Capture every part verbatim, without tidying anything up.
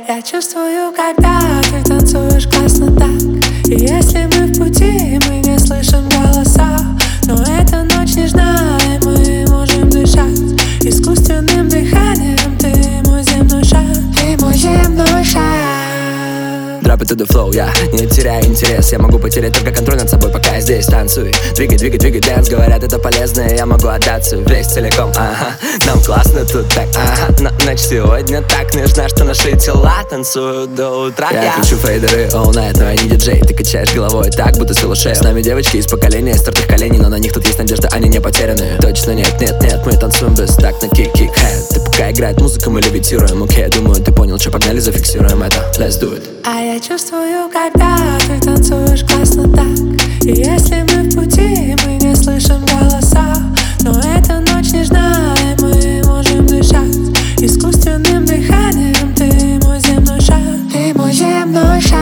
Я чувствую, когда ты танцуешь классно так. И если мы в пути, мы не слышим голоса. Но эта ночь нежна, и мы можем дышать искусственным дыханием. Ты мой земной шаг, ты мой земной шаг. Drop it to the flow, я не теряю интерес. Я могу потерять только контроль над собой, пока я здесь танцую. Двигай, двигай, двигай, дэнс. Говорят, это полезно, и я могу отдаться весь целиком, ага. Нам классно тут так, ага. Но ночь сегодня так нежна, что наши тела танцуют до утра. Я, я кручу фейдеры all night, но я не диджей. Ты качаешь головой так, будто с шею. С нами девочки из поколения стертых коленей, но на них тут есть надежда, они не потеряны. Точно нет, нет, нет, мы танцуем без так на кик-кик-хэт. Ты пока играет музыка, мы левитируем. Окей, okay, думаю, ты понял, что погнали, зафиксируем это. Let's do it. А я чувствую, когда ты танцуешь классно так. И если мы в пути, мы не слышим голоса. Но эта ночь нежна, и мы можем дышать искусственным дыханием. Ты мой земной шаг, ты мой земной шаг.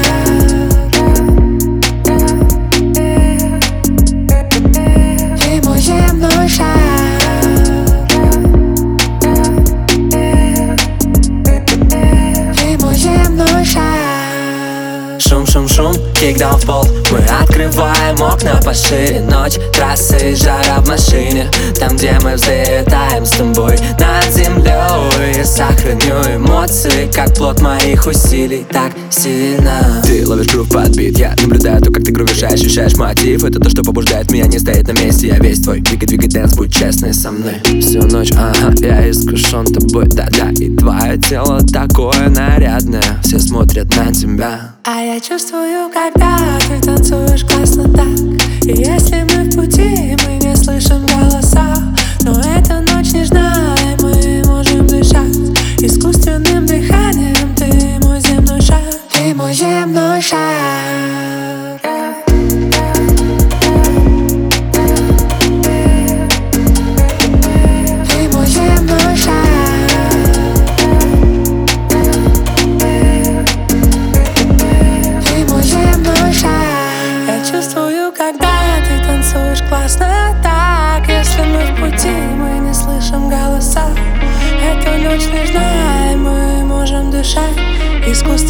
Ты мой земной шаг. Ты мой земной шаг. Шум-шум-шум, кикдаун в пол. Мы открываем окна пошире. Ночь, трассы, жара в машине. Там, где мы взлетаем с тобой над землей. Я сохраню эмоции, как плод моих усилий. Так сильно ты ловишь грув под бит. Я наблюдаю то, как ты грувишь, ощущаешь мотив. Это то, что побуждает меня не стоять на месте. Я весь твой двигай, двигай, дэнс, будь честный со мной. Всю ночь, ага, я искушен тобой, да-да. И твое тело такое нарядное. Все смотрят на тебя. А я чувствую, когда ты танцуешь классно так. И если мы в пути, мы не слышим голоса. Но эта ночь нежна, и мы можем дышать искусственным дыханием. Ты мой земной шаг, ты мой земной шаг. Чувствую, когда ты танцуешь классно так. Если мы в пути, мы не слышим голоса. Эта ночь нежна, и мы можем дышать искусственно.